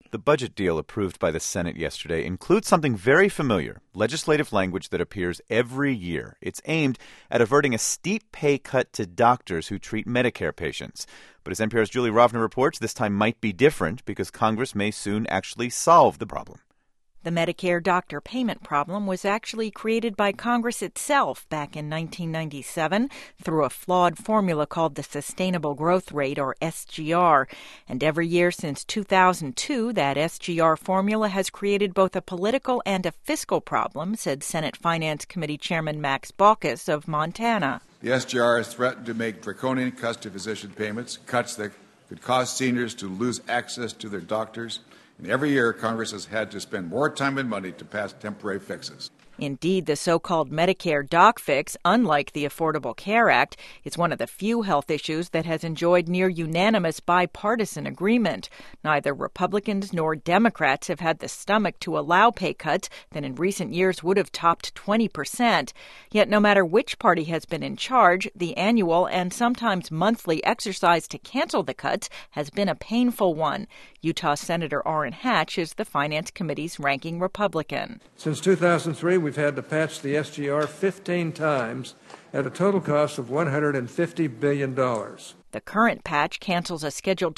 The budget deal approved by the Senate yesterday includes something very familiar, legislative language that appears every year. It's aimed at averting a steep pay cut to doctors who treat Medicare patients. But as NPR's Julie Rovner reports, this time might be different because Congress may soon actually solve the problem. The Medicare doctor payment problem was actually created by Congress itself back in 1997 through a flawed formula called the Sustainable Growth Rate, or SGR. And every year since 2002, that SGR formula has created both a political and a fiscal problem, said Senate Finance Committee Chairman Max Baucus of Montana. The SGR has threatened to make draconian cuts to physician payments, cuts that could cause seniors to lose access to their doctors. And every year, Congress has had to spend more time and money to pass temporary fixes. Indeed, the so-called Medicare doc fix, unlike the Affordable Care Act, is one of the few health issues that has enjoyed near unanimous bipartisan agreement. Neither Republicans nor Democrats have had the stomach to allow pay cuts that in recent years would have topped 20%. Yet no matter which party has been in charge, the annual and sometimes monthly exercise to cancel the cuts has been a painful one. Utah Senator Orrin Hatch is the Finance Committee's ranking Republican. Since 2003, we've had to patch the SGR 15 times at a total cost of $150 billion. The current patch cancels a scheduled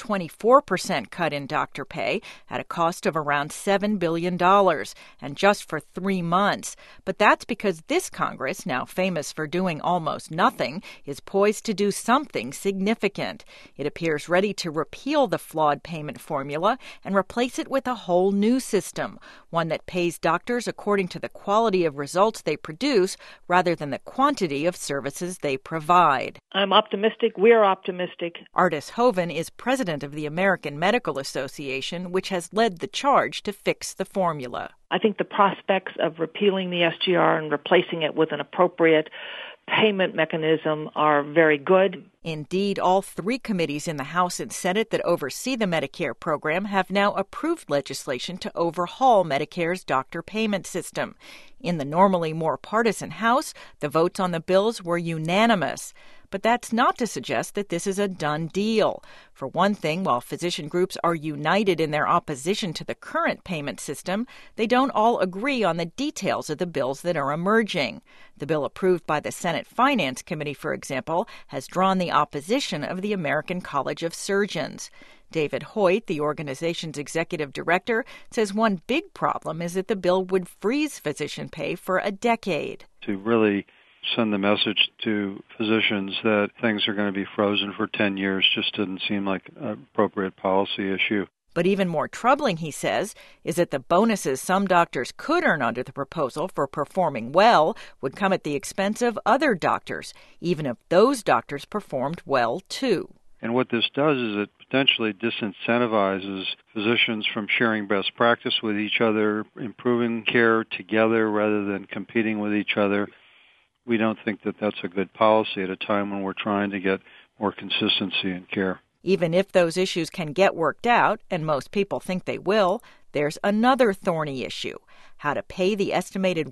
24% cut in doctor pay at a cost of around $7 billion, and just for 3 months. But that's because this Congress, now famous for doing almost nothing, is poised to do something significant. It appears ready to repeal the flawed payment formula and replace it with a whole new system, one that pays doctors according to the quality of results they produce rather than the quantity of services they provide. I'm optimistic. We're optimistic. Artis Hoven is president of the American Medical Association, which has led the charge to fix the formula. I think the prospects of repealing the SGR and replacing it with an appropriate payment mechanism are very good. Indeed, all 3 committees in the House and Senate that oversee the Medicare program have now approved legislation to overhaul Medicare's doctor payment system. In the normally more partisan House, the votes on the bills were unanimous. But that's not to suggest that this is a done deal. For one thing, while physician groups are united in their opposition to the current payment system, they don't all agree on the details of the bills that are emerging. The bill approved by the Senate Finance Committee, for example, has drawn the opposition of the American College of Surgeons. David Hoyt, the organization's executive director, says one big problem is that the bill would freeze physician pay for a decade. To really send the message to physicians that things are going to be frozen for 10 years just didn't seem like an appropriate policy issue. But even more troubling, he says, is that the bonuses some doctors could earn under the proposal for performing well would come at the expense of other doctors, even if those doctors performed well, too. And what this does is it potentially disincentivizes physicians from sharing best practice with each other, improving care together rather than competing with each other. We don't think that that's a good policy at a time when we're trying to get more consistency in care. Even if those issues can get worked out, and most people think they will, there's another thorny issue: how to pay the estimated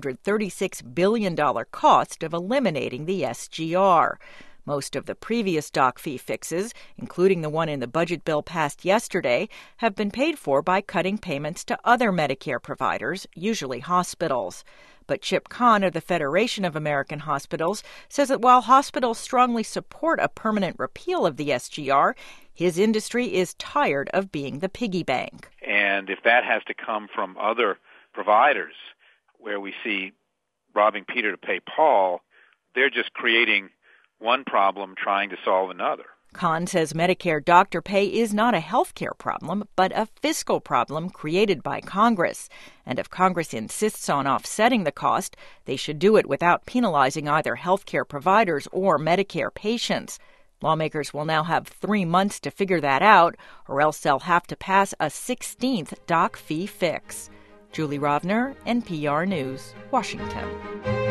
$136 billion cost of eliminating the SGR. Most of the previous doc fee fixes, including the one in the budget bill passed yesterday, have been paid for by cutting payments to other Medicare providers, usually hospitals. But Chip Kahn of the Federation of American Hospitals says that while hospitals strongly support a permanent repeal of the SGR, his industry is tired of being the piggy bank. And if that has to come from other providers, where we see robbing Peter to pay Paul, they're just creating one problem trying to solve another. Kahn says Medicare doctor pay is not a health care problem, but a fiscal problem created by Congress. And if Congress insists on offsetting the cost, they should do it without penalizing either health care providers or Medicare patients. Lawmakers will now have 3 months to figure that out, or else they'll have to pass a 16th doc fee fix. Julie Rovner, NPR News, Washington.